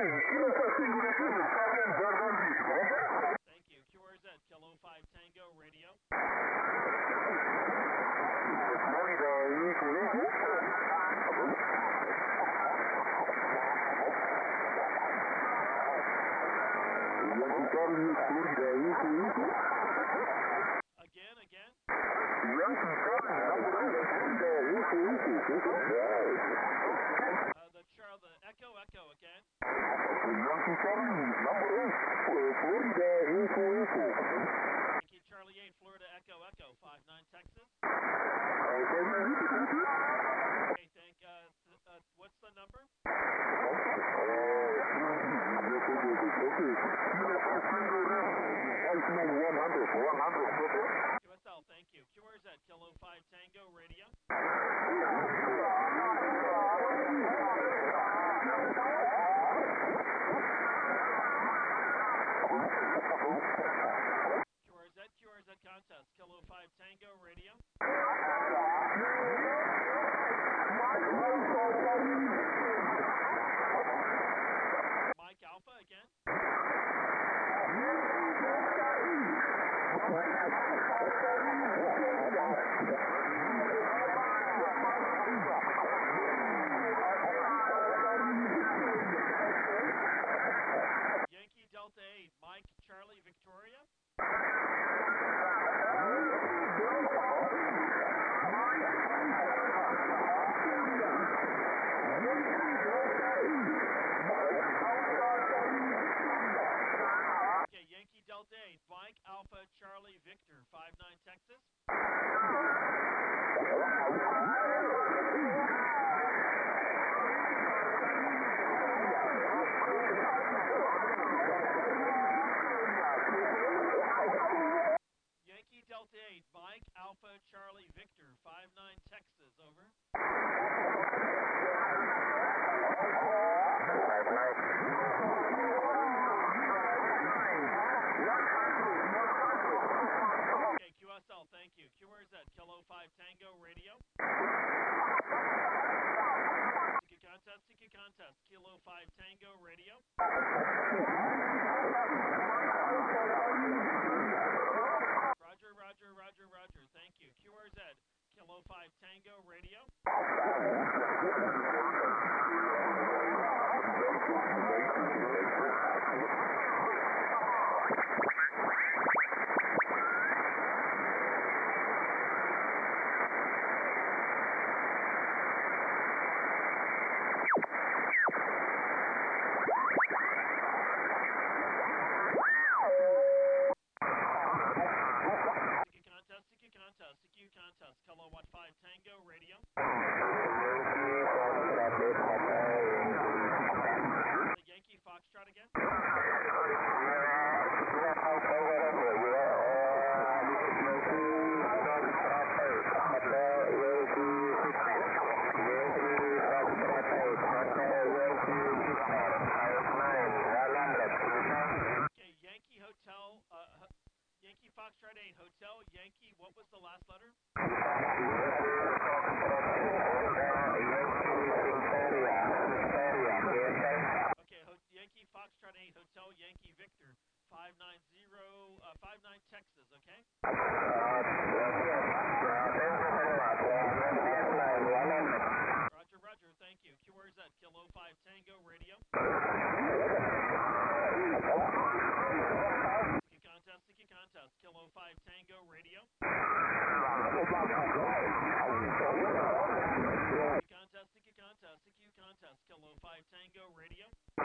Thank you. QRZ, Kilo 5 Tango Radio. Again. The Echo again. Yankee Charlie 8, Florida Echo, 59 Texas. Okay, what's the number? QSL, thank you. QRZ, Kilo 5 Tango Radio. QRZ contest, Kilo 5 Tango Radio. Mike Alpha again. Yankee Delta 8, Mike Charlie Victoria. Okay, Yankee Delta 8, Mike Alpha Charlie Victor, 59 Texas. Yankee Delta 8, Mike Alpha Charlie Victor, 59 Texas, over. Okay, QSL, thank you. QRZ, Kilo 5 Tango Radio. Sticky contest, Kilo 5 Tango Radio. Roger, thank you. QRZ, Kilo 5 Tango Radio. Sticky contest, Kilowatt 5 Tango Radio. The Yankee Foxtrot again. Okay, Yankee Hotel, Yankee Foxtrot 8, Hotel Yankee, what was the last letter? Okay, Yankee Foxtrot 8, Hotel Yankee Victor, 59 Texas, okay? Roger, thank you. QRZ, Kilo 5 Tango Radio. Sticky contest, Kilo 5 Tango Radio. Sticky contest, Kilo 5 Tango Radio.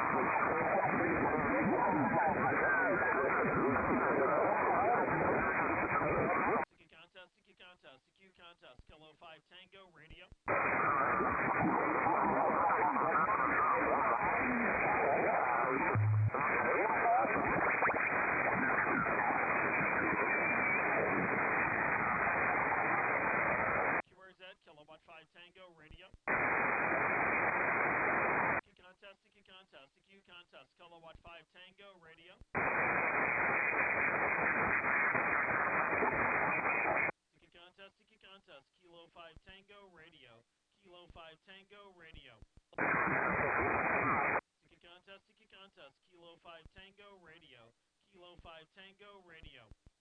Sticky contest, Kilo 5 Tango Radio. QRZ, Kilowatt 5 Tango Radio. Sticky contest, Kilowatt 5 Tango Radio. Sticky contest, Kilo 5 Tango Radio. Kilo 5 Tango Radio. Sticky Kilo 5 Tango Radio.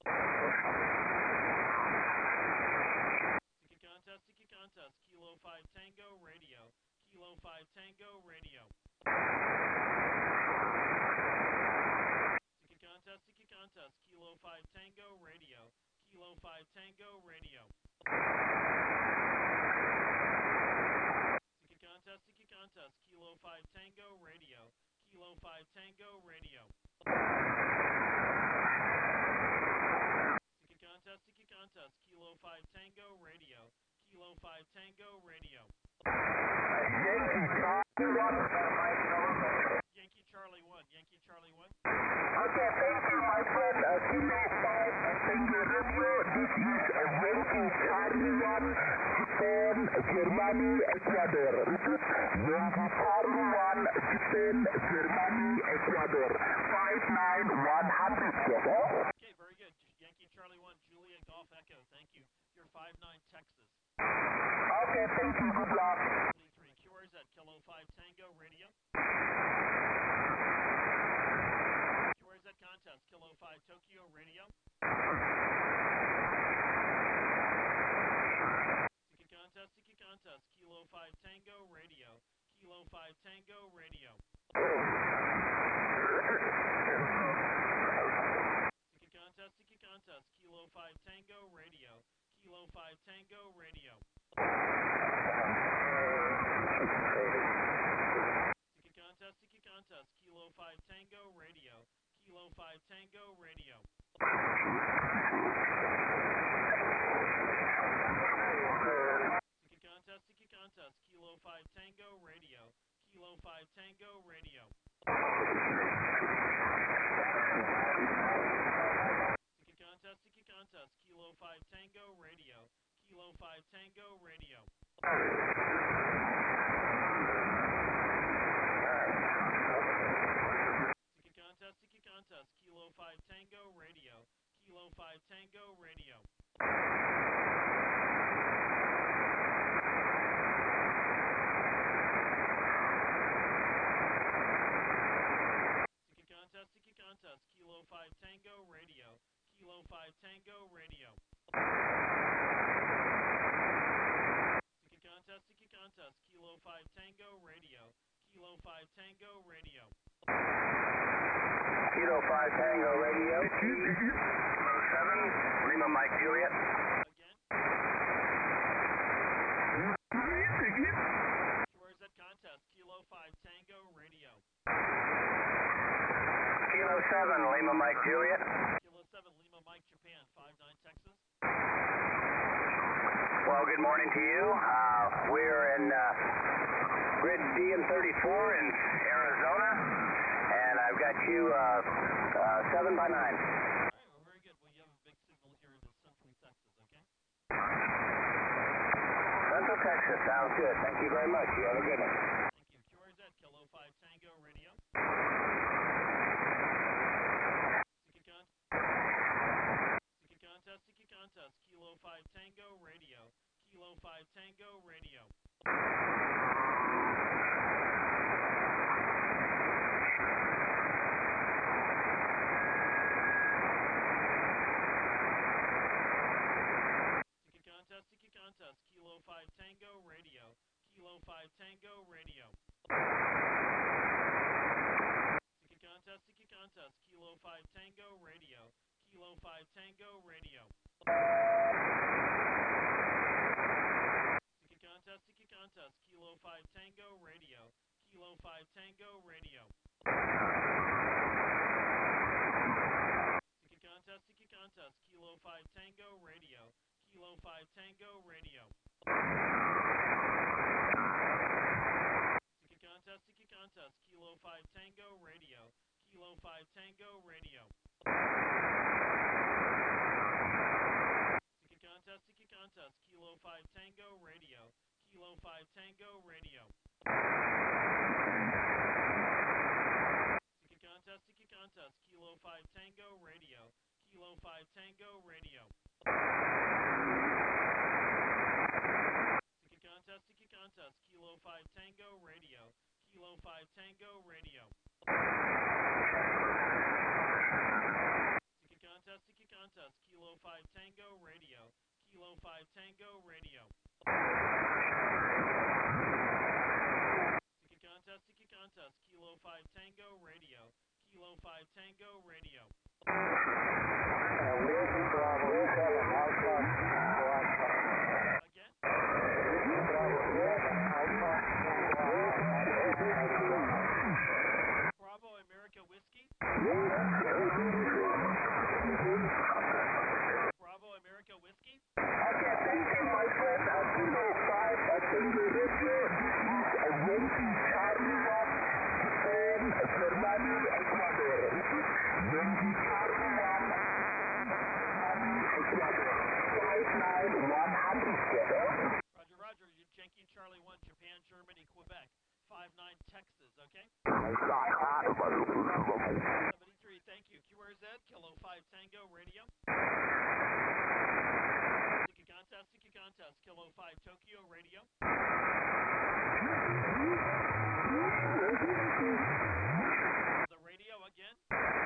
Ticket contest, Kilo 5 Tango Radio. Kilo 5 Tango Radio. Ticket contest, Kilo 5 Tango Radio. Kilo 5 Tango Radio. Ticket contest, Kilo 5 Tango Radio. Kilo 5 Tango Radio. Ticket contest, Kilo 5 Tango Radio. Kilo 5 Tango Radio. Yankee Charlie 1. Yankee Charlie 1. Okay, thank you, my friend. Kilo 5 Tango Radio. This is Yankee Charlie 1, Japan, Germany, Ecuador. Yankee Charlie 1, Japan, Germany, Ecuador. 59100. Okay, very good. Yankee Charlie 1, Julia Golf Echo. Thank you. You're 59 Texas. Okay, thank you. Good luck. 23 QRZ, Kilo 5 Tango Radio. QRZ contest, Kilo 5 Tokyo Radio. Ticket contest, Kilo 5 Tango Radio. Kilo 5 Tango Radio. Ticket contest, Kilo 5 Tango Radio. Kilo 5 Tango Radio. Ticket contest, Kilo 5 Tango Radio. Kilo 5 Tango Radio. Ticket contest, Kilo 5 Tango Radio. Kilo 5 Tango Radio. Ticket contest, Kilo 5 Tango Radio. Kilo 5 Tango Radio. Ticket contest, Kilo 5 Tango Radio. Kilo 5 Tango Radio. Ticket contest, Kilo 5 Tango Radio. Kilo 5 Tango Radio. Ticket contest, Kilo 5 Tango Radio. Kilo 5 Tango Radio. Kilo 5 Tango Radio. 7, Lima Mike Juliet. Again. Where's that contest? Kilo 5 Tango Radio. Kilo 7, Lima Mike Juliet. Kilo 7, Lima Mike Japan, 59 Texas. Well, good morning to you. We're in grid DM34 in Arizona, and I've got you 7 by 9. All right, well, very good. Well, you have a big signal here in Central Texas, okay? Central Texas, sounds good. Thank you very much. You have a good one. Thank you. QRZ, Kilo 5 Tango Radio. Ticket contest, Kilo 5 Tango Radio. Kilo 5 Tango Radio. Ticket contest, Kilo 5 Tango Radio. Kilo 5 Tango Radio. Ticket contest, Kilo 5 Tango Radio. Kilo 5 Tango Radio. Ticket contest, Kilo 5 Tango Radio. Kilo 5 Tango Radio. Ticket contest, Kilo 5 Tango Radio. Kilo 5 Tango Radio. Ticket contest, Kilo 5 Tango Radio. Kilo 5 Tango Radio. Ticket contest, Kilo 5 Tango Radio. Kilo 5 Tango Radio. Ticket contest, Kilo 5 Tango Radio. Kilo 5 Tango Radio. Ticket contest, Kilo 5 Tango Radio. Kilo 5 Tango Radio. 5 Tango Radio. Sticky contest, Kilo 5 Tango Radio. Kilo 5 Tango Radio. Again? Bravo America Whiskey. Bravo America Whiskey. Okay, thank you, my friend. Kilo 5 Tango Radio. Yankee Charlie 1 and Fernando Ecuador. Yankee Charlie 1 Ecuador. 59100. Roger, Roger. Yankee Charlie 1, Japan, Germany, Quebec. 59 Texas, okay? 73, thank you. QRZ, Kilo 5 Tango Radio. Sticky contest, Kilo 5 Tokyo Radio. The radio again.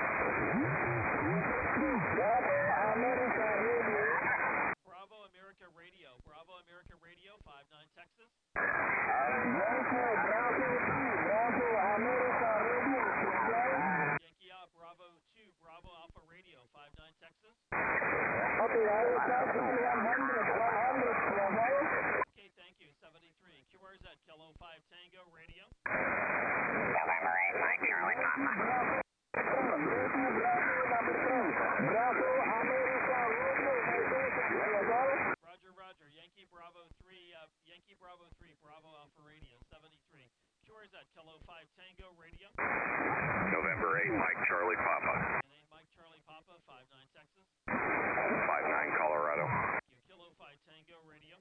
Bravo America Radio. Bravo America Radio, 59 Texas. Yankee Bravo 2, Bravo Alpha Radio, 59 Texas. Okay, thank you. 73. QRZ, Kilo 5 Tango Radio. November 8, Mike Charlie Papa. Roger, Roger. Yankee Bravo 3, Bravo Alpha Radio, 73. QRZ, Kilo 5 Tango Radio. November 8, Mike Charlie Papa. And 8 Mike Charlie Papa, 59 Texas. 59 Colorado. Thank you. Kilo 5 Tango Radio.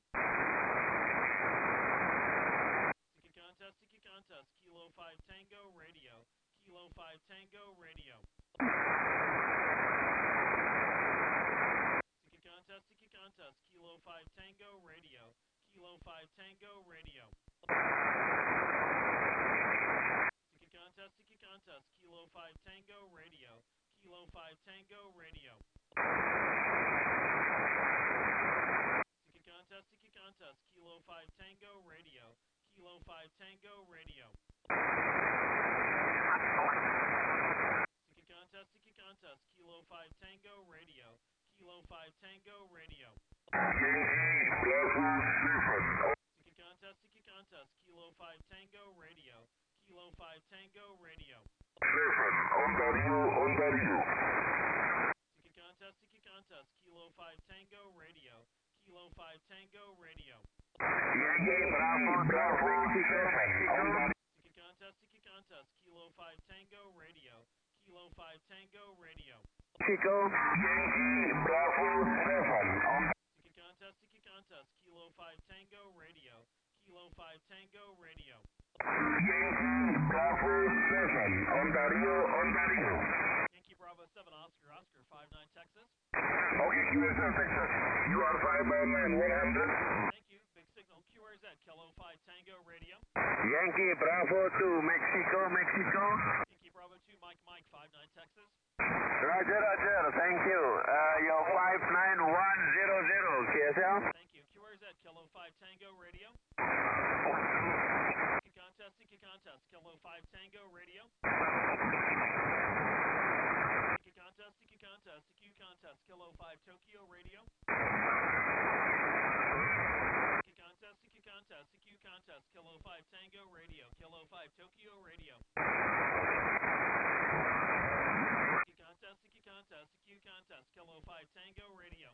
Sticky contest, Kilo 5 Tango Radio. Kilo 5 Tango Radio. Sticky contest, Kilo 5 Tango Radio. Kilo 5 Tango Radio. Sticky contest, Kilo 5 Tango Radio. Kilo 5 Tango Radio. Sticky contest, Kilo 5 Tango Radio. Kilo 5 Tango Radio. Sticky contest, Kilo 5 Tango Radio. Kilo 5 Tango Radio. Sticky contest, Kilo 5 Tango Radio. Kilo 5 Tango Radio. Sticky contest, Kilo 5 Tango Radio. Kilo 5 Tango Radio. Yankee Bravo 7. Sticky contest, Kilo 5 Tango Radio. Kilo 5 Tango Radio. Chico, Yankee Bravo 7. Sticky contest, Kilo 5 Tango Radio. Kilo 5 Tango Radio. Yankee Bravo 7. Ontario. Yankee Bravo 7, Oscar 59 Texas. Okay, QRZ, Texas. You are 5 Thank you. Big signal, QRZ, Kilo 5 Tango Radio. Yankee Bravo 2, Mexico. Yankee Bravo 2, Mike 59 Texas. Roger, thank you. Your 59100, KSL. Thank you. QRZ, Kilo 5 Tango Radio. Sticky contest, Kilo 5 Tango Radio. Sticky contest, Kilo 5 Tokyo Radio. Sticky contest, Kilo 5 Tango Radio. Kilo 5 Tokyo Radio. Sticky contest, Kilo 5 Tango Radio.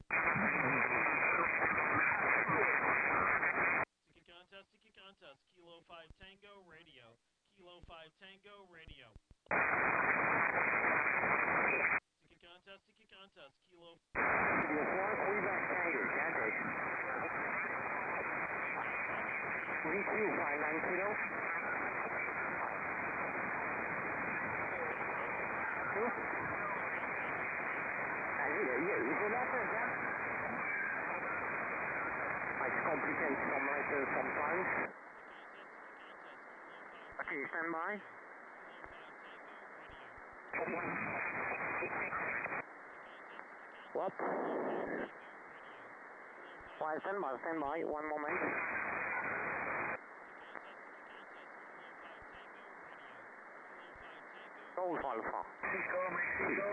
Sticky contest, Kilo 5 Tango Radio. Kilo 5 Tango Radio. Sticky contest, Kilo. Might complicate some letters sometimes. Okay, stand by. What? Flight standby, one moment. Golf Alpha. Mexico, Mexico.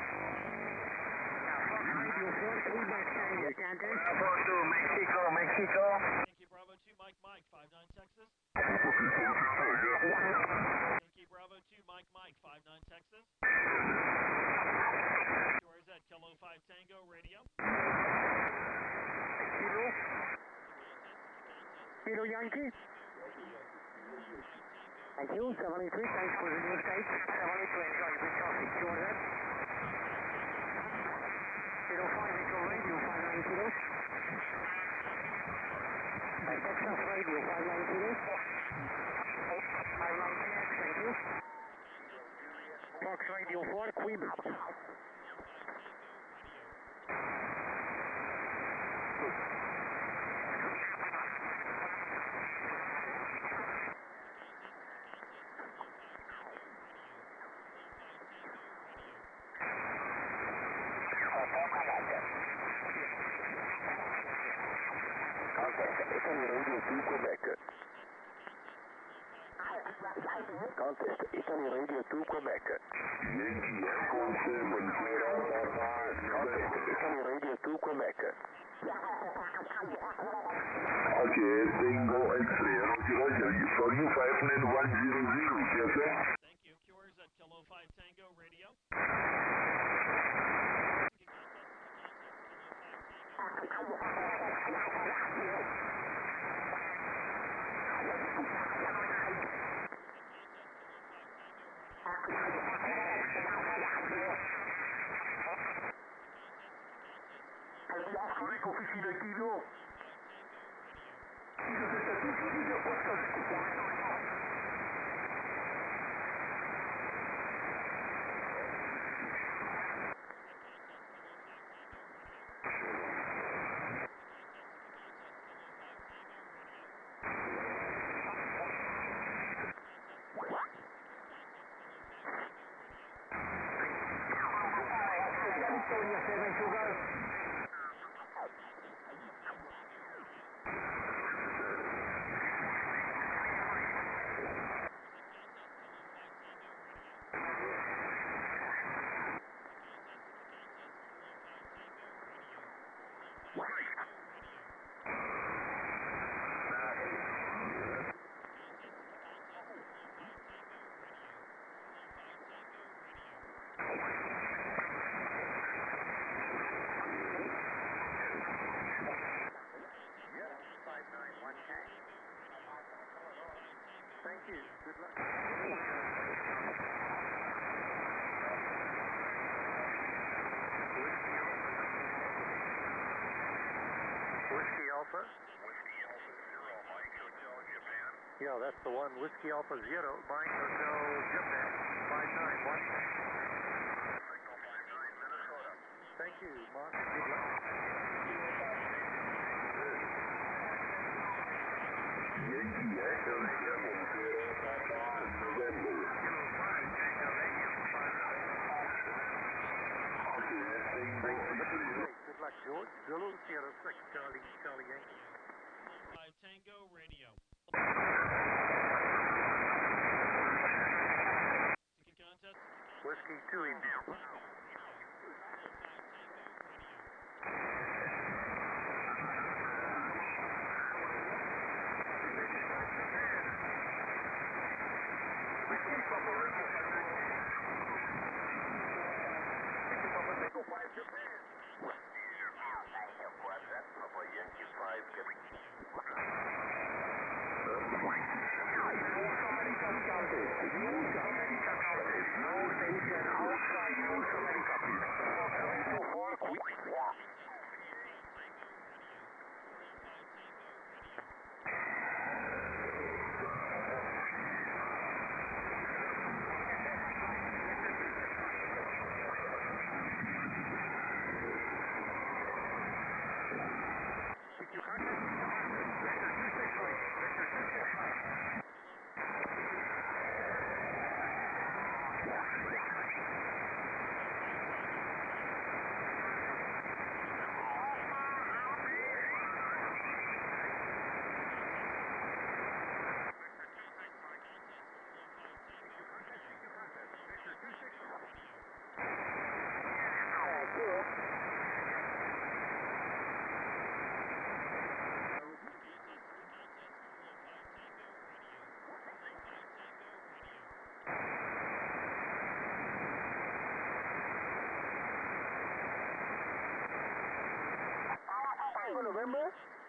Radio 4, Quebec Tango, Canton. Bravo 2, Mexico, Mexico. Yankee Bravo 2, Mike, 59 Texas. Okay, Yankee Bravo 2, Mike, 59 Texas. QRZ, Kilo 5 Tango, radio. Kilo Yankee. Thank you, 73, thanks for the new state. 73, enjoy good traffic, QRZ. Kilo 5, Echo Radio, 59 kilos. Texas Radio, 59 kilos. 59TX, thank you. Fox Radio 4, Quebec. Contest, Italy Radio 2, Quebec. Yankee Echo 7, Contest, Italy Radio 2, Quebec. Okay, Tango X-ray, Roger, for you 59100, yes sir? Thank you. QRZ, Kilo 5 Tango, radio. Officina Kilo. Thank you. Good luck. Whiskey Alpha. Whiskey Alpha 0, Mike Hotel Japan. Yeah, that's the one. Whiskey Alpha 0, Mike Hotel Japan. 591. Signal 59, Minnesota. Thank you, Mark. Good luck. Yankee Echo 7, November. Kilo 5, Tango Radio, 59. Okay, Thanks for the Tango. great. Good luck, George. Zulu, Sierra 6, Charlie Yankee. Kilo 5 Tango, radio. Ticket contest. Whiskey 2, India. Yankee 5, Tango November.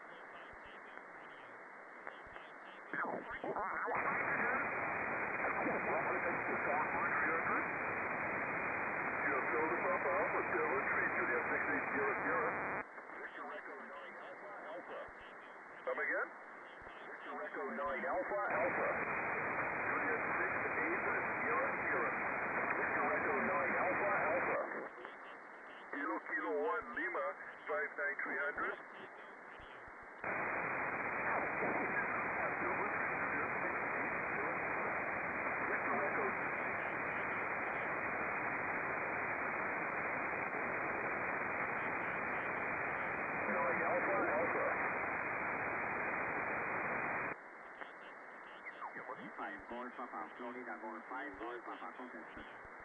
Come again? Echo 9 Alpha Alpha. Juliet 6 Ava Sierra Sierra. Echo 9 Alpha Alpha. Kilo Kilo 1 Lima 59300. Florida, Golf 5, Golf Papa, contact.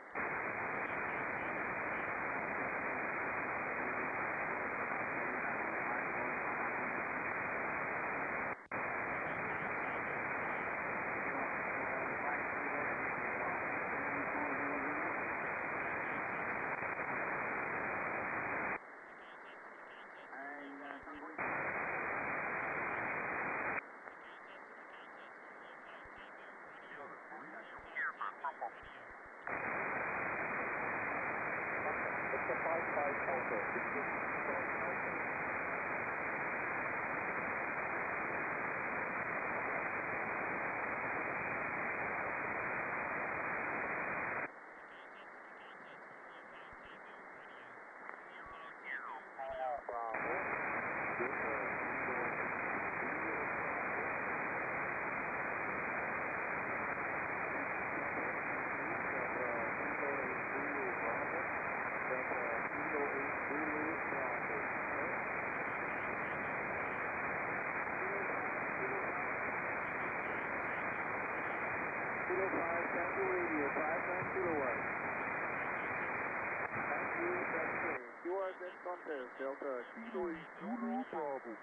Delta Kilo 8 Zulu Bravo.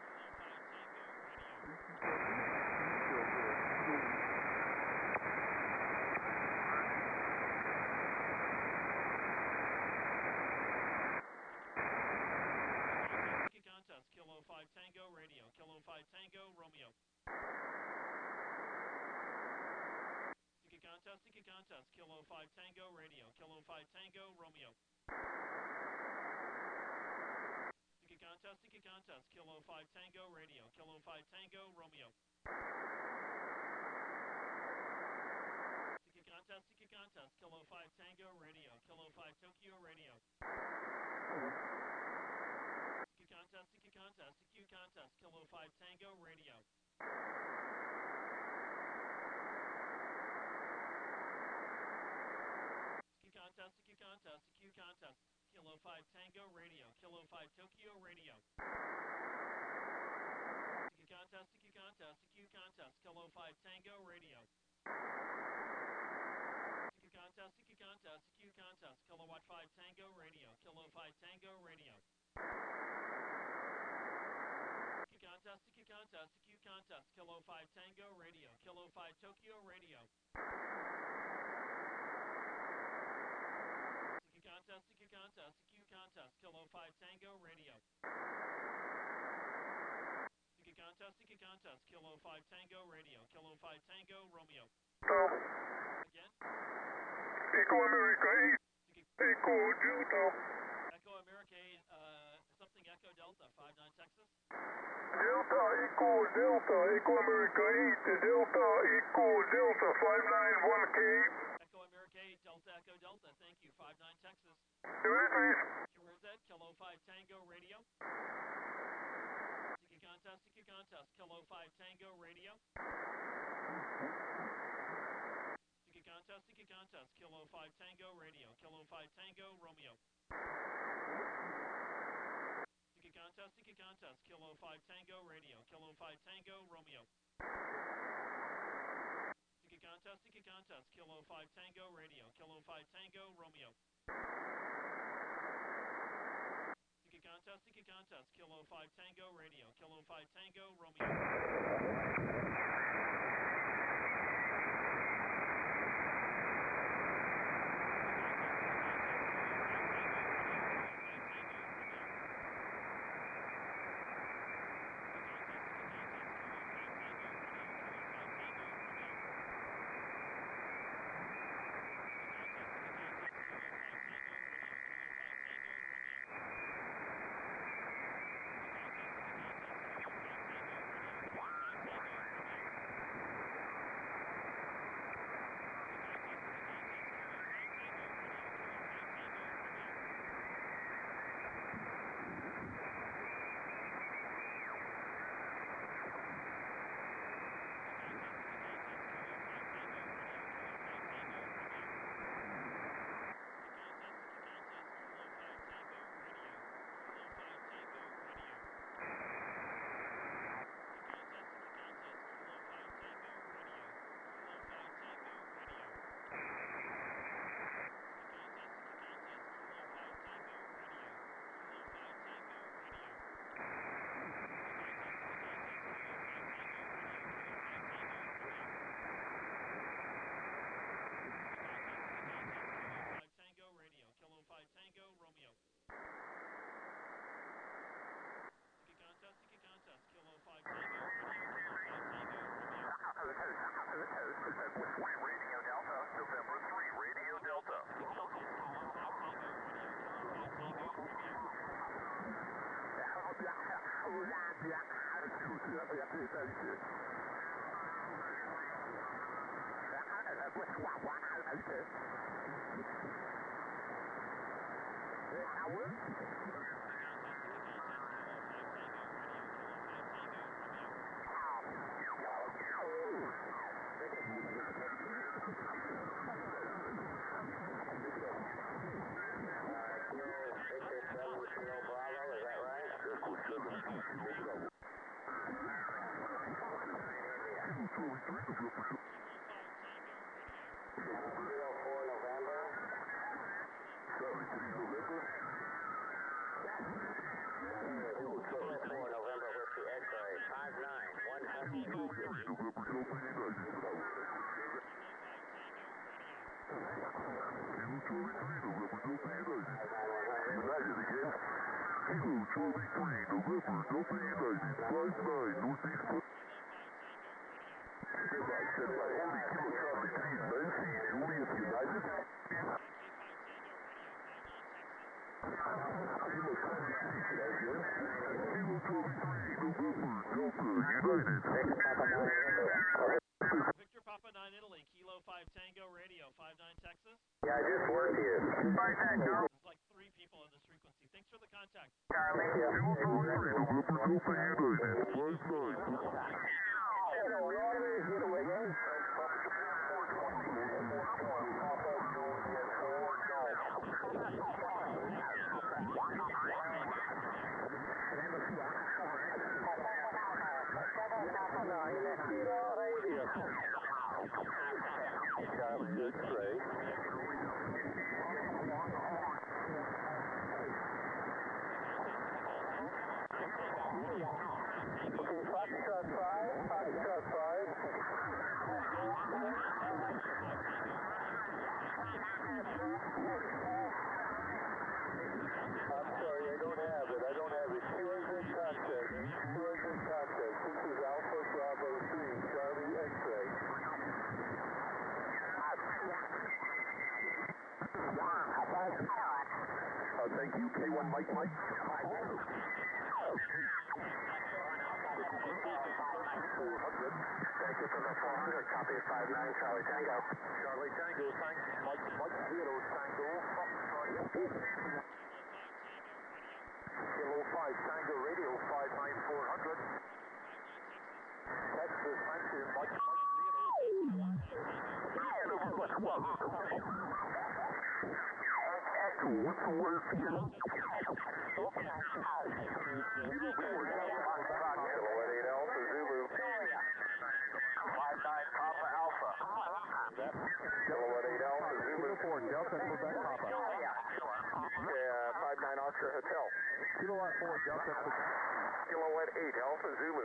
Contest, Kilo 5 Tango Radio, Kilo 5 Tango Romeo. Sticky contest, Kilo 5 Tango Radio, Kilo 5 Tango Romeo. Sticky contest, Kilo 5 Tango Radio, Kilo 5 Tango Romeo. Sticky contest, Kilo 5 Tango Radio, Kilo 5 Tokyo Radio. Sticky contest, Kilo 5 Tango Radio. Sticky contest, Kilo 5 Tango Radio, Kilo 5 Tokyo Radio. Sticky contest, Kilo 5 Tango Radio. Sticky contest, Kilowatt 5 Tango Radio, Kilo 5 Tango Radio. Sticky contest, Kilo 5 Tango Radio, Kilo 5 Tokyo Radio. Sticky contest, Kilo 5 Tango Radio. Sticky contest, Kilo 5 Tango Radio, Kilo 5 Tango Romeo. Again? Echo America 8. Echo Delta. Echo America 8, something Echo Delta, 59 Texas. Delta Echo Delta. Echo America 8. Delta Echo Delta 591 Cape. Echo America 8, Delta Echo Delta, thank you, 59 Texas. Right, please. Where's that? Kilo 5 Tango Radio. Sticky contest, Kilo 5 Tango Radio. Sticky contest, Kilo 5 Tango Radio, Kilo 5 Tango Romeo. Sticky contest, Kilo 5 Tango Radio, Kilo 5 Tango Romeo. Sticky contest, Kilo 5 Tango Radio, Kilo 5 Tango Romeo. Sticky contest, Kilo 5 Tango Radio, Kilo 5 Tango Romeo. Victor Papa 9 Italy, Kilo 5 Tango Radio, 59 Texas. Yeah, I just worked here. There's like 3 people on this frequency. Thanks for the contact. Thank you, K1 Mike Mike. Thank you for the 400, copy 59 Charlie Tango. Charlie Tango, thanks. Mike 0 Tango, Kilo 5 Tango Radio, 59400. Texas, thank you, Mike 0. What's the word for you? Delta Quebec Papa. Yeah, 59 Oscar Hotel. Kilowatt 4 Delta Quebec. Kilowatt 8 Alpha Zulu.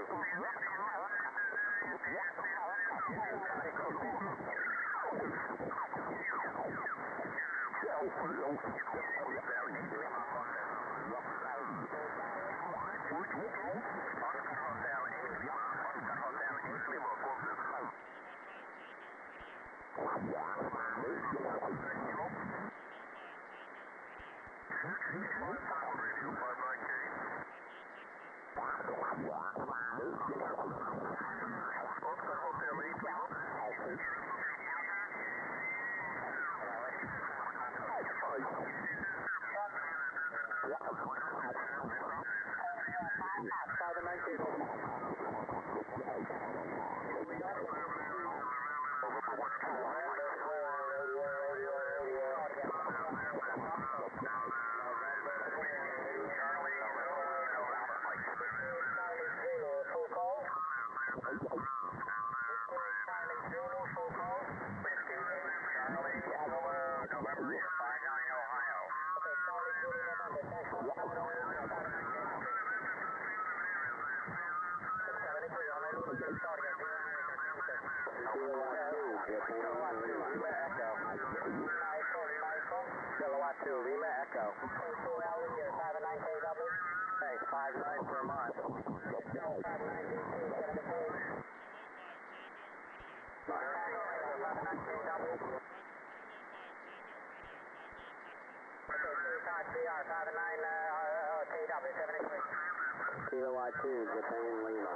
Kilowatt 2, Lima Echo. 4 hours here, 59 KW. Thanks, 59 per month. 59 DT, 73. KW, 73. Kilowatt 2, Japan Lima.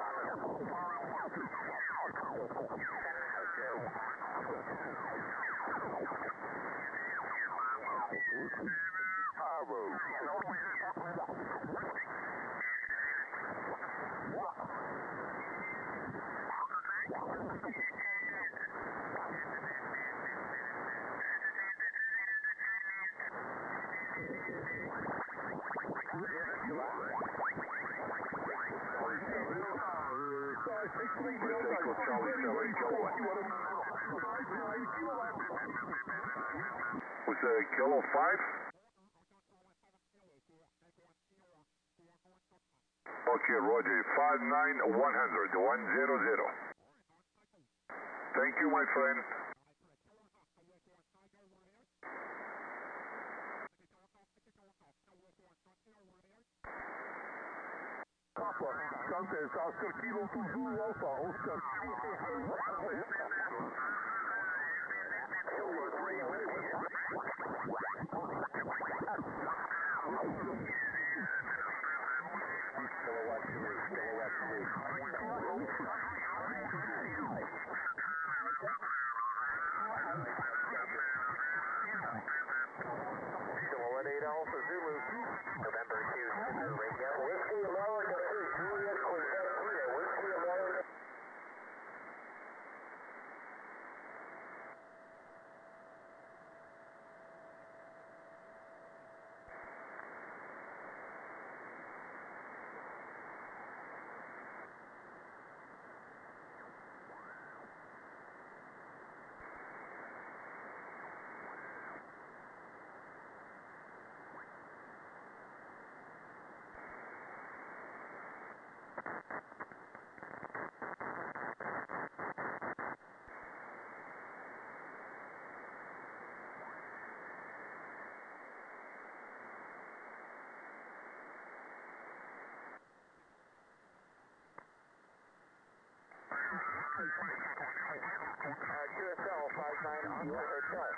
Was Kilo 5? Okay, Roger. 59100, 100. Thank you, my friend. Papa, Santos, Oscar Kilo 2 Zulu Alpha, Oscar. Silhouette 8 Alpha Zulu, November 2 Tango Radio. Whiskey America 3, Juliet, Quebec, Whiskey America. QSL 59 Oscar Hotel.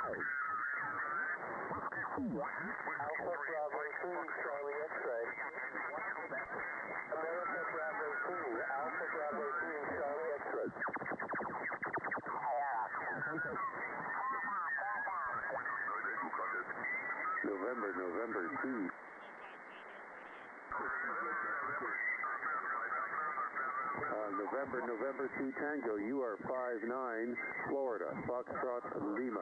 Alpha Bravo 2, Charlie X-ray. America Bravo 2, Alpha Bravo 2, Charlie X-ray. November 2. November 2 Tango, you are 59, Florida, Foxtrot Lima.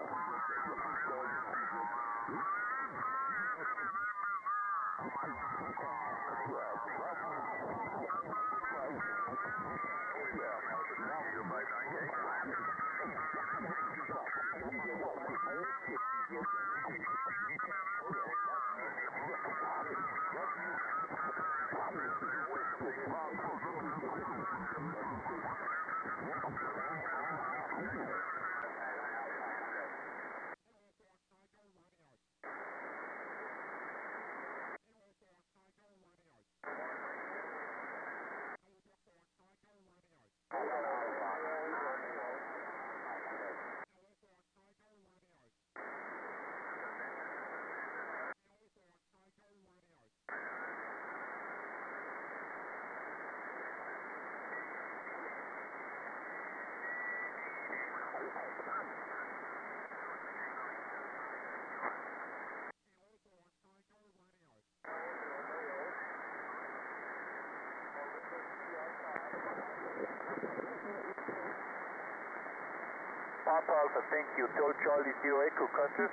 Papa Alpha, thank you. Tell Charlie 0 Echo Conscious.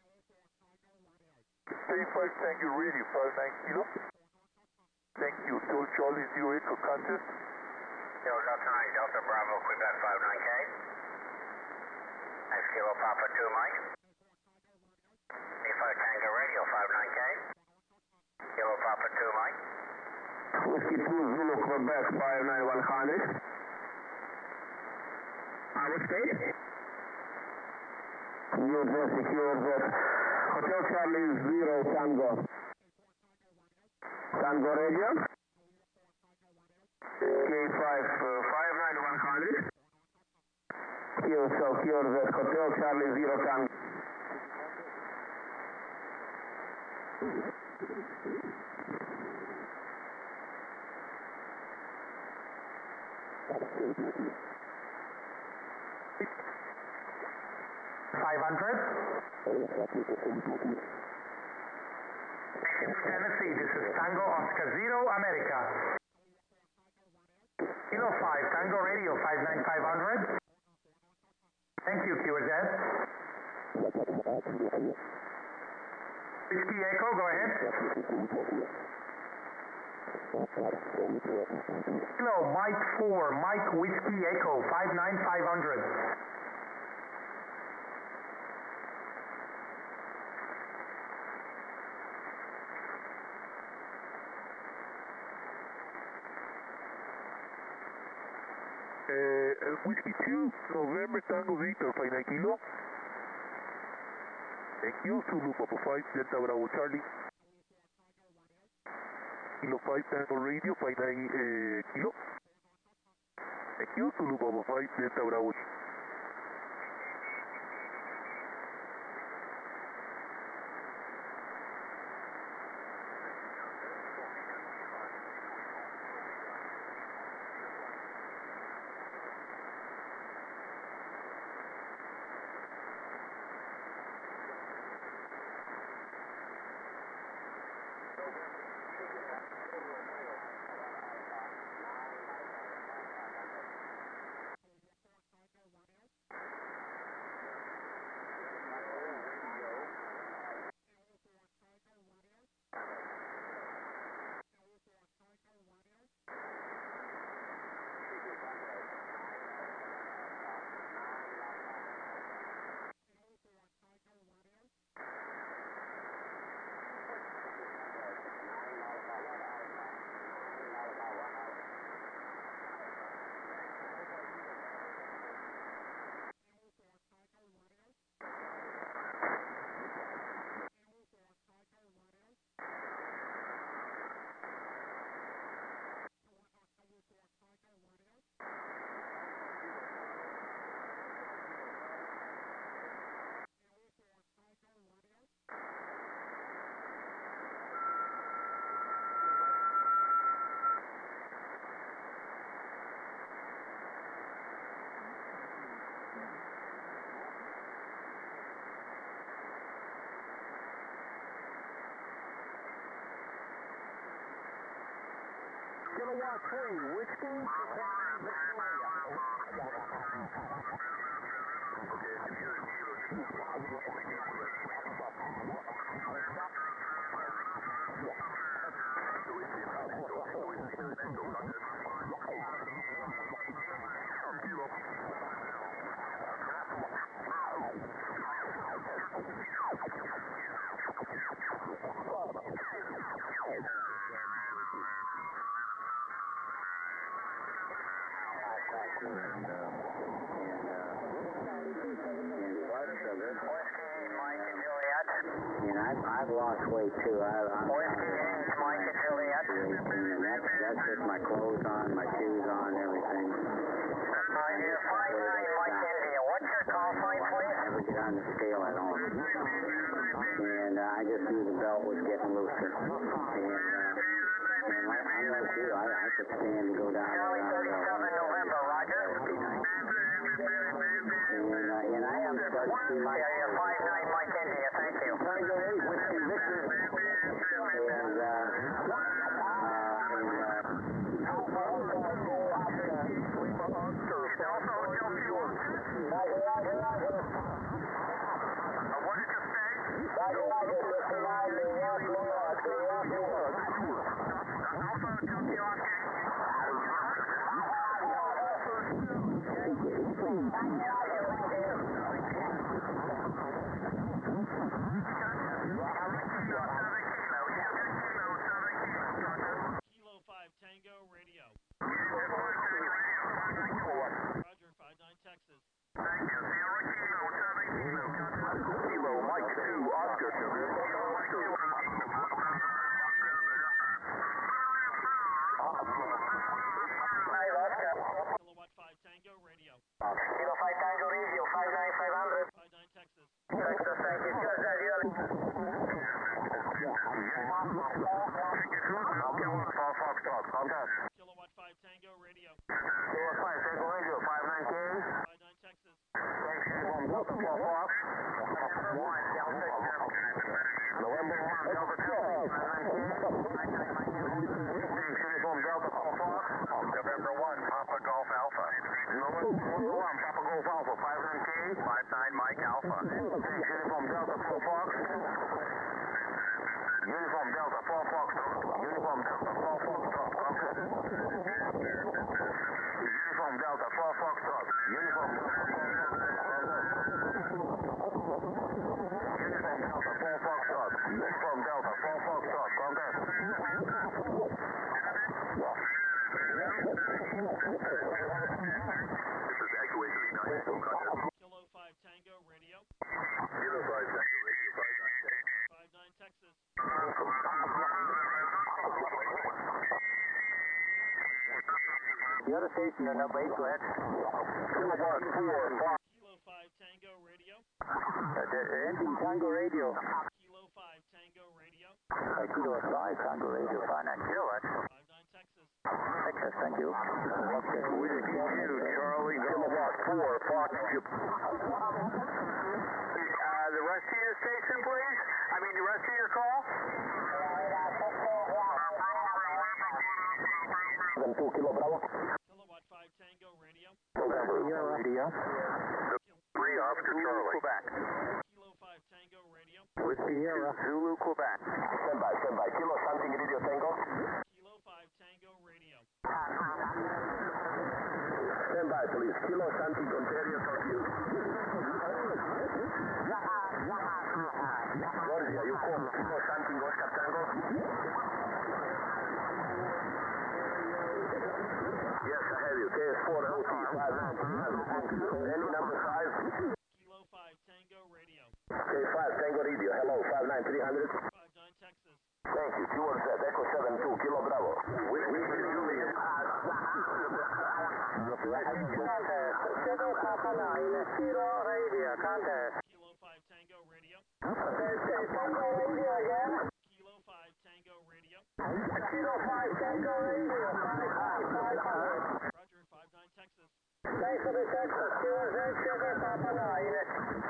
35 Tango Radio, 59 Kilo. Thank you. Tell Charlie 0 Echo Conscious. Delta 9, Delta Bravo, Quebec 59K. Next Kilo Papa 2 Mike. A5 Tango Radio, 59K. Kilo Papa 2 Mike. Whiskey 2 Zulu, Quebec, 59100. Which state? New Jersey, QRZ. Hotel Charlie 0 Tango. Tango Radio. K5 59100. QRZ, Hotel Charlie 0 Tango. Tennessee, this is Tango Oscar Zero America. Kilo 5, Tango Radio 59500. Thank you, QRZ. Whiskey Echo, go ahead. Kilo Mike 4, Mike Whiskey Echo 59500. Whiskey 2, November Tango Victor, 59 Kilo. Thank you, Zulu Papa 5, Delta Bravo Charlie. Kilo 5 Tango Radio, 59 Kilo. Thank you, Zulu Papa 5, Delta Bravo. Kilowatt 3, Whiskey, I've lost weight too. Whiskey 8, Mike and Juliet. That's just my clothes on, my shoes on, everything. You're 5'9", Mike India. What's your call sign, please? I never get on the scale at all. And I just knew the belt was getting looser. And like you, I could stand to go down. Charlie 37 November, Roger. And I am starting to... Yeah, you're 5'9", Mike India. Thank you. Tango 8, Whiskey Victor. Kilo 5 Tango Radio. Roger, 59 Texas. Thank you, Sierra Kilo, 7 Kilo. Kilo, Mike 2, Oscar. Kilowatt 5 Tango Radio. Kilo 5 Tango Radio, 59500. 59 Texas. Texas, thank you. Kilowatt 5 Tango Radio. November 1, Delta 2, Uniform Delta 4 Fox. November 1, Papa Golf Alpha. November 1, Papa Golf Alpha, 59K. 59 Mike Alpha. Uniform Delta 4 Fox. Uniform Delta 4 Fox. Uniform Delta 4 Fox. Uniform Delta 4 Fox. Uniform Delta 4 Fox. Uniform Delta 4 Foxtrot, contact. This is actuation 9, contact. Kilo 5 Tango Radio. Kilo 5 Tango Radio, 59 Texas. The other station in number 8, go ahead. Kilo 4, Kilo 5 Tango Radio. Engine Tango Radio. Kilo 5 Tango Radio. Kilo 5 Tango Radio, 59 kilowatts. 59 Texas. Texas, thank you. Whiskey 2, Charlie, Kilowatt 4, Fox. The rest of your station, please? I mean, the rest of your call? 2 Kilo Bravo. Kilowatt 5 Tango Radio. Radio. 3 Oscar Charlie. Quebec. Kilo 5 Tango Radio. Whiskey Sierra. Zulu, Quebec. Stand by. Kilo something Radio Tango. Kilo 5 Tango Radio. Stand by, please. Kilo something Ontario, Tokyo. Georgia, you call Kilo something Oscar Tango. Yes, I have you. KS4 LT 5. Any number 5? Kilo 5 Tango Radio. K5 Tango Radio. Hello, 59300. 59 Texas. Thank you. QRZ Echo 72 Kilo Bravo. We hear Juliet. Kilo Radio, contact. Kilo 5 Tango Radio. Tango Radio again. Kilo 5 Tango Radio. Kilo 5 Tango Radio, 55. Roger, 59 Texas. Thanks for the Texas. QRZ Sugar Papa 9.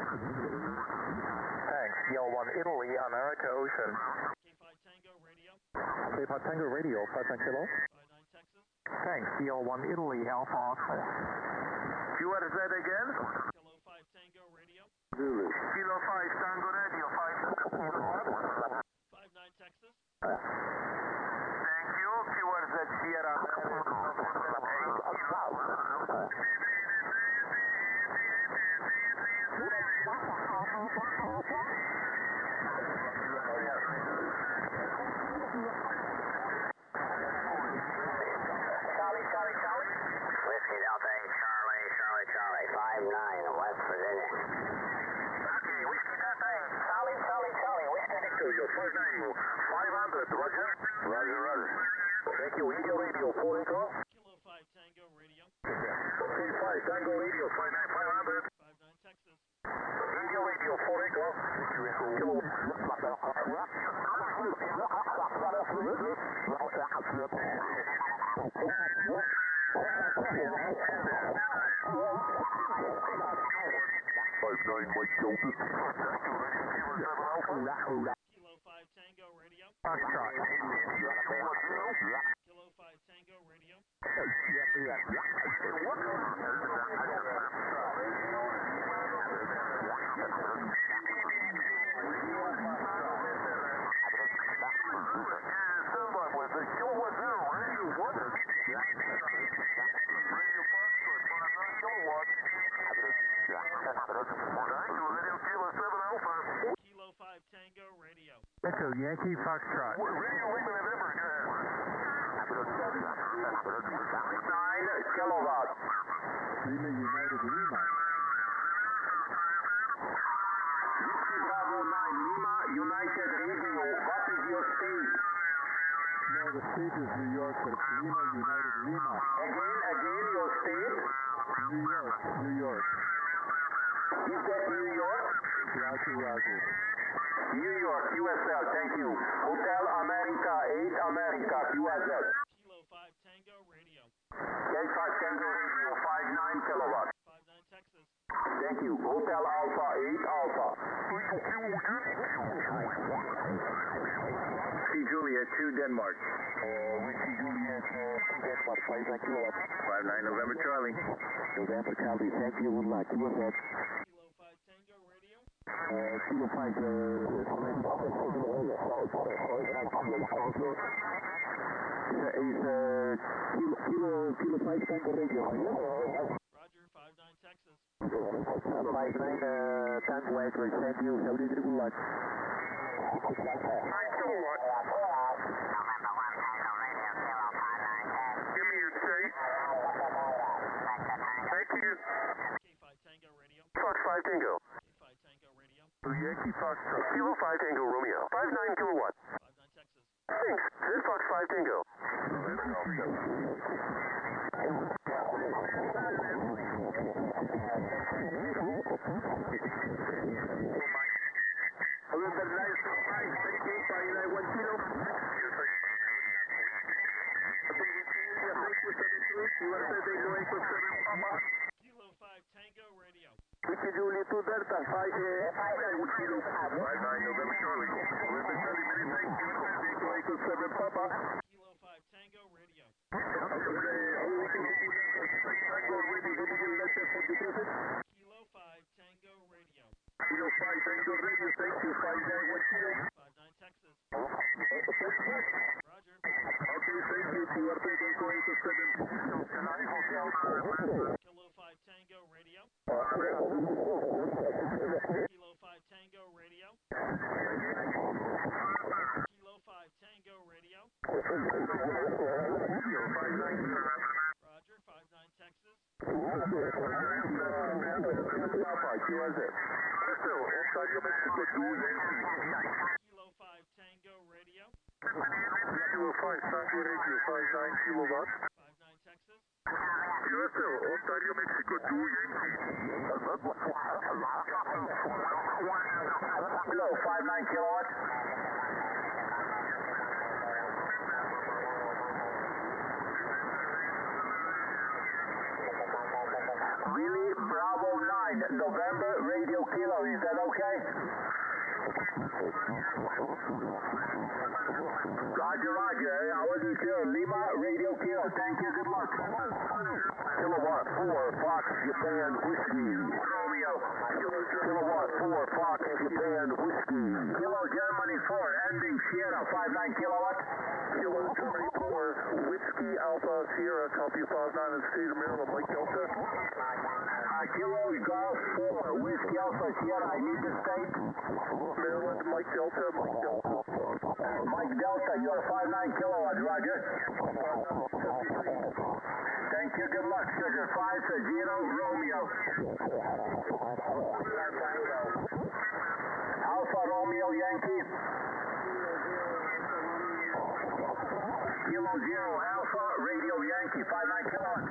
Thanks. Yell 1 Italy, America Ocean. K5 Tango Radio. K5 Tango Radio, 59 Kilo. 59 Texas. Thanks. Yell 1 Italy, Alpha Oscar. QRZ again? Kilo 5 Tango Radio. Zulu. Kilo 5 Tango Radio, 59 Texas. Thank you. QRZ Sierra. Whiskey Delta 8, Charlie, 59, West Virginia. Okay, Whiskey Delta 8, Charlie, Whiskey Victor, 59, 500, Roger. Roger. Thank you. Eagle Radio, 4 Echo. Kilo 5 Tango Radio. K5 Tango Radio, 500. 59 Texas. Eagle Radio, 4 Echo. Kilo. Kilo 5 Tango Radio. Foxtrot. Kilo 5 Tango Radio. Kilo 5 Tango Radio. Echo Yankee Foxtrot. 9 kilowatts. Lima United Lima. Whiskey Bravo 9 Lima United Radio. What is your state? No, the state is New York, but it's Lima United Lima. Again, your state? New York. Is that New York? Roger. New York, QSL, thank you. Hotel America 8 America, QSL. Kilo 5 Tango Radio. K5 Tango Radio, 59 kilowatts. 59 Texas. Thank you. Hotel Alpha 8 Alpha. See Juliet 2 Denmark. We see Juliet 2 Denmark, 59 kilowatts. 59 November Charlie. November Charlie, thank you. Good luck. Kilo 5 Tango Radio. Kilo 5, Kilo 5 Tango Radio. Roger, 59 Texas. 59 Tango Echo, thank you. Good luck. 9 kilowatts. Give me your state. Thank you. K5 Tango Radio. Fox 5 Tango. K5 Tango Radio. Yankee Fox Kilo 5 Tango Romeo. 59 kilowatts. 59 Texas. Thanks. Z Fox 5 Tango. Kilo 5 Tango Radio. Julie 2 Delta, 5 Kilo. 59 November Charlie. November Charlie, many thanks. Echo 7 Papa. Kilo 5 Tango Radio. Kilo 5 Tango Radio. Kilo 5 Tango Radio, thank you. 59 Texas. Roger. Okay, thank you. QR Echo 7. Kilo 5 Tango Radio. Kilo 5 Tango Radio. Kilo 5 Tango Radio. Roger, 59 Texas. Kilo 5 Tango Radio. Kilo 5 Tango Radio, 59 kilowatts. 59 Texas. USA, Ontario, Mexico 2 Yankee. Hello, 59 kilowatts. Really, Bravo 9, November, Radio Kilo, is that okay? Roger, Roger, I wasn't sure. Lima, Radio Kilo, thank you, good luck. Kilowatt 4, Fox, Japan, Whiskey. Romeo. Kilowatt 4, Fox, Japan, Whiskey. Kilo, Germany 4, ending Sierra, 59 kilowatt. Kilo Germany 4, Whiskey Alpha Sierra, copy 59 in the state of Maryland, Mike Delta. Kilo Golf 4, Whiskey Alpha Sierra, I need the state. Maryland, Mike Delta, Mike Delta. Mike Delta, you are 59 kilowatt, Roger. Thank you, good luck, Sugar 5-0 Romeo. Alpha Romeo Yankee. Kilo 0 Alpha Radio Yankee, 59 kilowatt.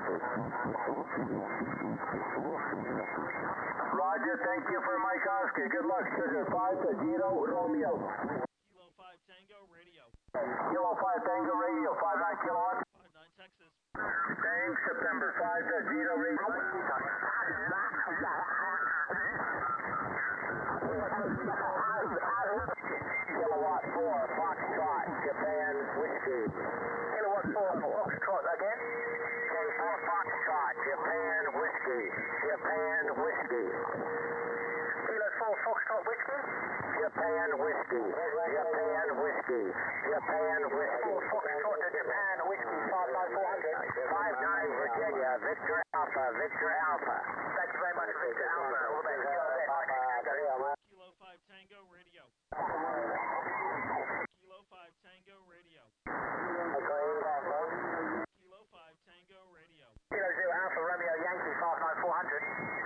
Roger, thank you for Mike Oscar. Good luck, Sugar 5-0 Romeo. Kilo 5 Tango Radio. Kilo 5 Tango Radio, 59 kilowatt. 59 Texas. Thanks, September 5-0 Radio. Kilowatt 4, Foxtrot, Japan, Whiskey. Kilowatt 4, Foxtrot again. Kilowatt 4, Foxtrot, Japan, Whiskey. Japan, Whiskey. Kilo 4, Foxtrot, Whiskey. Japan, Whiskey. Japan, Whiskey. Japan, Whiskey. Foxtrot to Japan, Whiskey, 59400. 59 Virginia, Victor Alpha, Victor Alpha. Thank you very much, Victor Alpha. All the best. Kilo 5 Tango Radio. Kilo 5 Tango Radio. Kilo 5 Tango Radio. Kilo 0 Alpha Romeo Yankee 59400.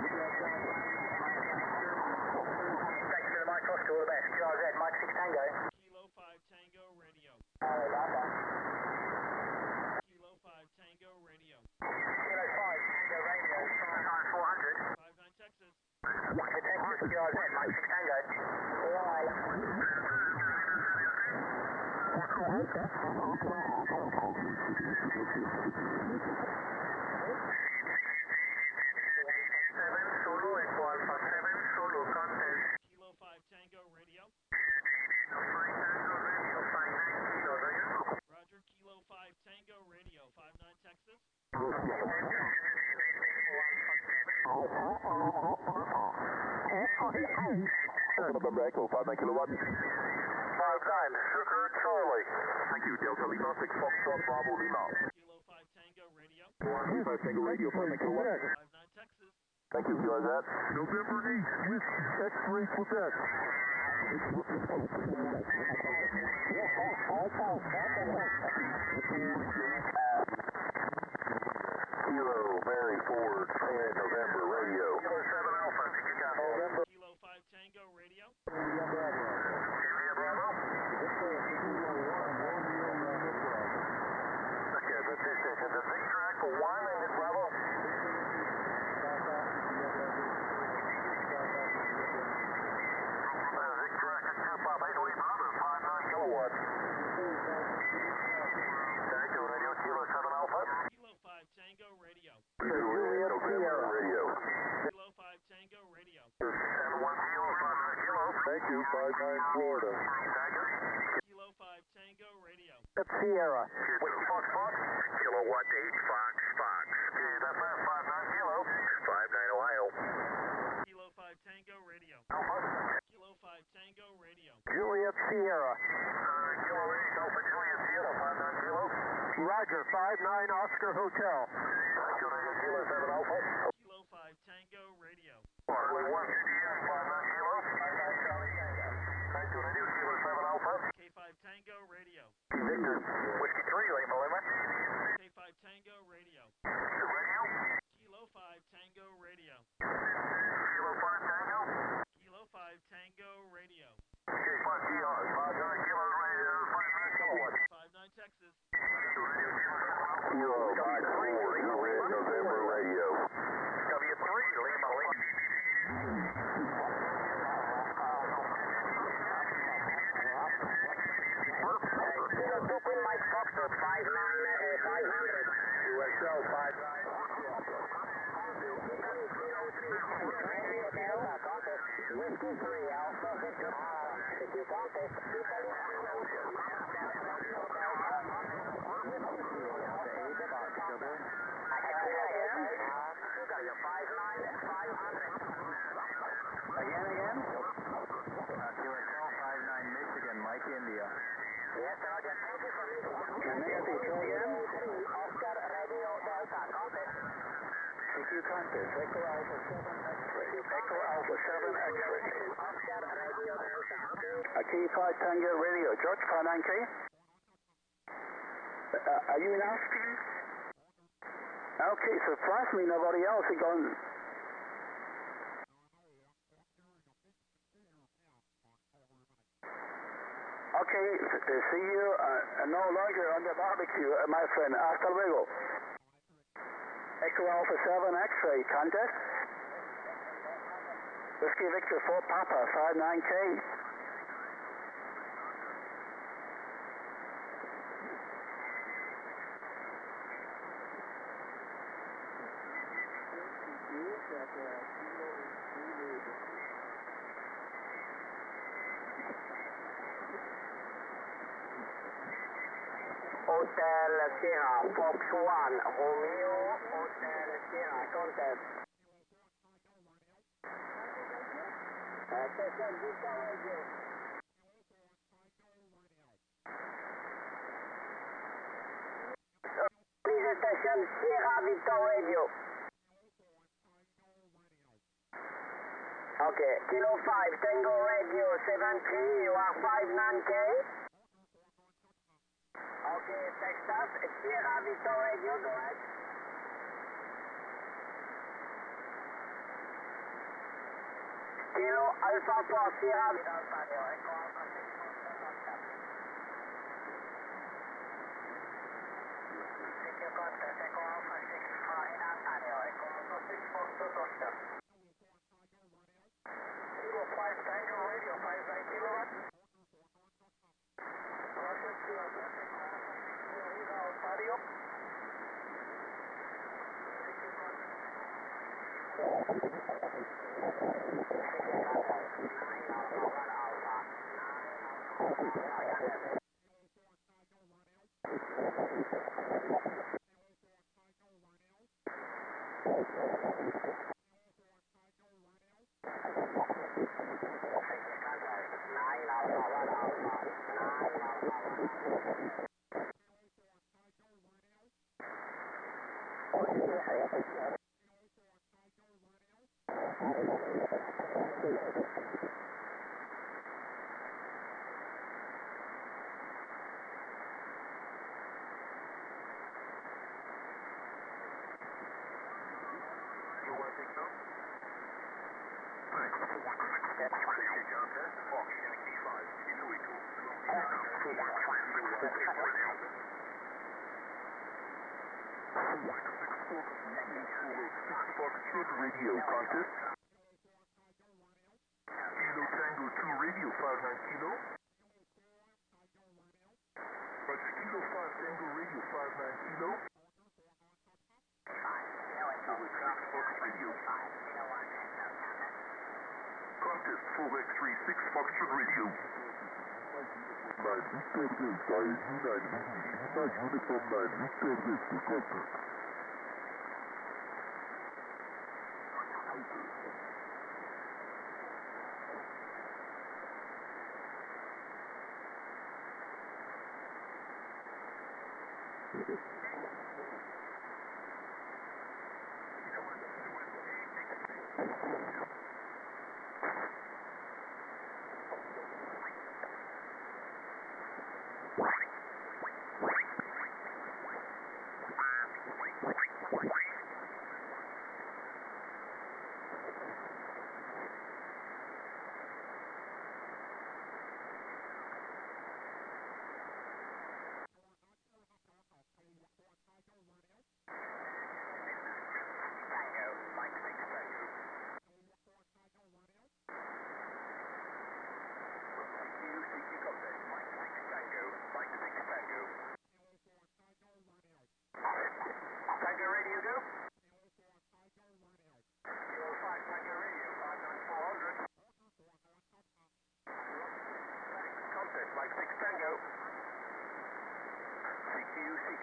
Thanks for the Mike Oscar, all the best. QRZ, Mike 6 Tango. Kilo 5 Tango Radio. Kilo 5 Tango Radio. Kilo 5 Tango Radio 59400. 59 Texas. Texas QRZ, Mike 6 Tango. Solo Echo Alpha 7, Solo contest. Kilo 5 Tango November Echo, 59 kilowatt. 59, Sugar Charlie. Thank you, Delta Lima 6 Foxtrot Bravo Lima. Kilo 5 Tango Radio. 5 Tango Radio, 59 kilowatt. 59 Texas. Thank you, QRZ. November 8, X-ray Quebec. Kilo Mary Ford, November Radio. Kilo 7 Alpha, you got it. Kilo 5 Tango Radio. India Bravo. Okay, the two stations. The Zig track for 1 and it's Bravo. Zig track is 2 Pop 8 Bravo, 59 kilowatts. Thank you, Radio Kilo 7 Alpha. Kilo 5 Tango Radio. Juliet November Radio. Kilo 5 Tango Radio. And 1 Kilo, 59 Kilo. Thank you, 59 Florida. Thank you. Kilo 5 Tango Radio. That's Sierra. With Fox Fox. Kilowatt 8 Fox Fox. Okay, that's that. 59 Kilo. 59 Ohio. Kilo 5 Tango Radio. Alpha. Kilo 5 Tango Radio. Juliet Sierra. Kilo 8 Alpha Juliet Sierra. 59 Kilo. Roger. 59 Oscar Hotel. Thank you, Radio Kilo 7 Alpha. Kilo 5 Tango Radio. Parkway 1 CDN. 59 Kilo. 59 Charlie Tango. Thank you, Radio Kilo 7 Alpha. K5 Tango Radio. Victor. Whiskey 3 Lima Lima. K5 Tango Radio. Radio. Kilo 5 Tango Radio. Kilo 5 Tango. Kilo 5 Tango Radio. K5 TR. 59 Kilo Radio. 59 kilowatts. 59 Texas. Radio Kilo 7 Alpha. Kilo 54 Juliet November Radio. W3 Lima Lima. Kilo 2 Queen Mike Foxtrot 500. USL 59. Whiskey 3 Alpha Victor. If you contact Again? QSL 59 Michigan, Mike India. Yes, Roger. Thank you for listening. Negative, try again. Oscar Radio Delta. Contact. CQ contact, Echo Alpha 7 X-ray. Echo Alpha 7 X-ray. Oscar Radio Delta. Key 5 Tango Radio, George 59K. Are you in Austin? Okay, surprise me, nobody else is going. Okay, see you no longer on the barbecue, my friend. Hasta luego. Echo Alpha 7 X-ray, contact. Whiskey Victor 4 Papa, 59K. Hotel Sierra, Fox 1, Romeo, Hotel Sierra, contact. Station Vista Radio. Please station Sierra Vista Radio. Okay, Kilo 5, Tango Radio 73, you are 59K. Okay, Texas, Sierra Vista Radio, go ahead. Kilo Alpha 4, Sierra Vista. Kilo 5, Tango Radio, 59 kilowatts. Patio. Radio contest. Kilo Tango 2 Radio 59 Kilo. Roger, Kilo 5 Tango Radio 59 Kilo. Fox Radio. Contest 4x36 Foxtrot Radio.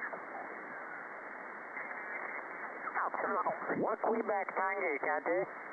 What Quebec Tango, Captain?